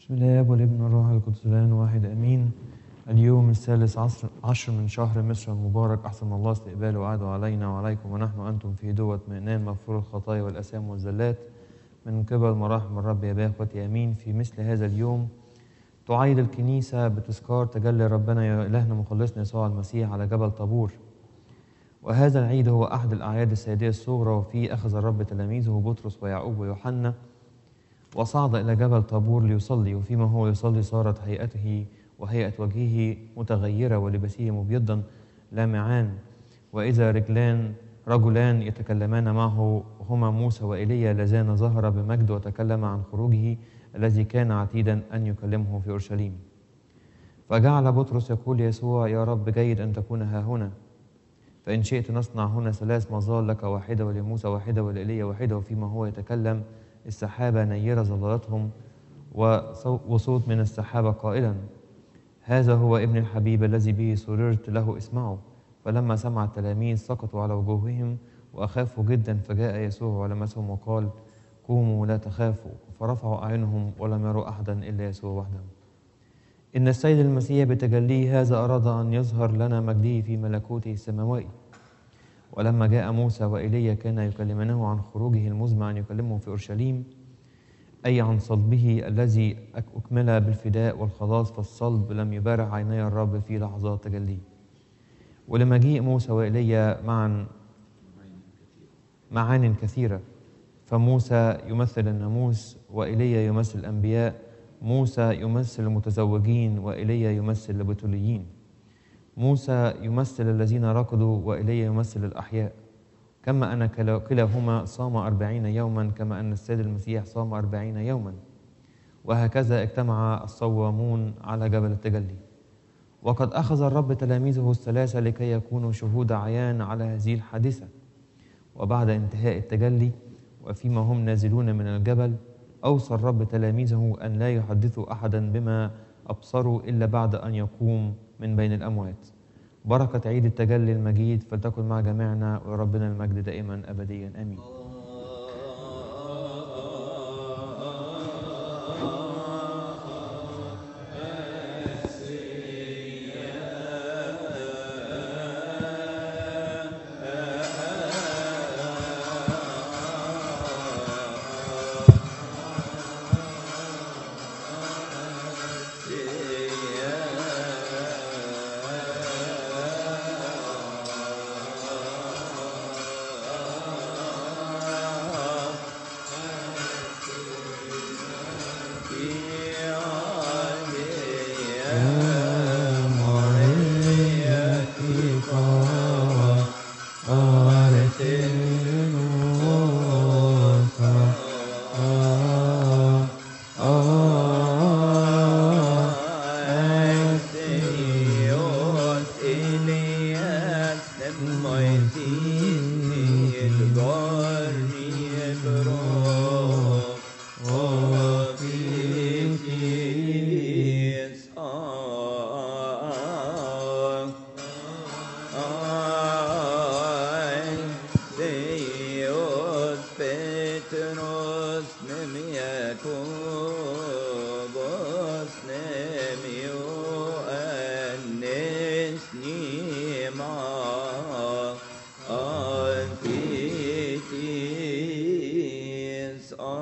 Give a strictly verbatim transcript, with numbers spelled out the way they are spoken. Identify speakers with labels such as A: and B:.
A: بسم الله والابن والروح القدس الآن واحد أمين. اليوم الثالث عصر عشر من شهر مصر المبارك، أحسن الله استقباله وعده علينا وعليكم، ونحن أنتم في هدوء واطمئنان مغفور الخطايا والأثام والزلات من قبل مراحم الرب يا باه إخوتي أمين. في مثل هذا اليوم تعيد الكنيسة بتذكار تجلي ربنا يا إلهنا مخلصنا يسوع المسيح على جبل طابور، وهذا العيد هو أحد الأعياد السيدية الصغرى، وفيه أخذ الرب تلاميذه بطرس ويعقوب ويوحنا وصعد إلى جبل طابور ليصلي، وفيما هو يصلي صارت هيئته وهيئة وجهه متغيرة ولبسه مبيضا لامعان، وإذا رجلان رجلان يتكلمان معه هما موسى وإيليا اللذان ظهر بمجد وتكلم عن خروجه الذي كان عتيدا أن يكلمه في أورشليم. فجعل بطرس يقول يسوع: يا رب جيد أن تكون ها هنا، فإن شئت نصنع هنا ثلاث مظال، لك واحدة ولموسى واحدة ولإيليا واحدة. وفيما هو يتكلم السحابة نيرة ظللتهم، وصوت من السحابة قائلا: هذا هو ابن الحبيب الذي به سررت له، اسمعوا. فلما سمع التلاميذ سقطوا على وجوههم وأخافوا جدا، فجاء يسوع ولمسهم وقال: قوموا لا تخافوا. فرفعوا أعينهم ولم يروا أحدا إلا يسوع وحده. إن السيد المسيح بتجليه هذا أراد أن يظهر لنا مجده في ملكوته السماوي. ولما جاء موسى وإيليا كان يكلمانه عن خروجه المزمع أن يكلمه في أورشليم، أي عن صلبه الذي أكمل بالفداء والخلاص، فالصلب لم يبارع عيني الرب في لحظات تجليه. ولمجيء موسى وإيليا معا معان كثيرة، فموسى يمثل الناموس وإيليا يمثل الأنبياء، موسى يمثل المتزوجين وإيليا يمثل البتوليين، موسى يمثل الذين ركضوا وإيليا يمثل الأحياء، كما أن كلاهما صام أربعين يوما كما أن السيد المسيح صام أربعين يوما. وهكذا اجتمع الصوامون على جبل التجلي. وقد أخذ الرب تلاميذه الثلاثة لكي يكونوا شهود عيان على هذه الحادثة. وبعد انتهاء التجلي وفيما هم نازلون من الجبل، أوصى الرب تلاميذه أن لا يحدثوا أحدا بما أبصروا إلا بعد أن يقوم من بين الأموات. بركة عيد التجلي المجيد فلتكن مع جميعنا، وربنا المجد دائما أبديا آمين.
B: Petros nem yakun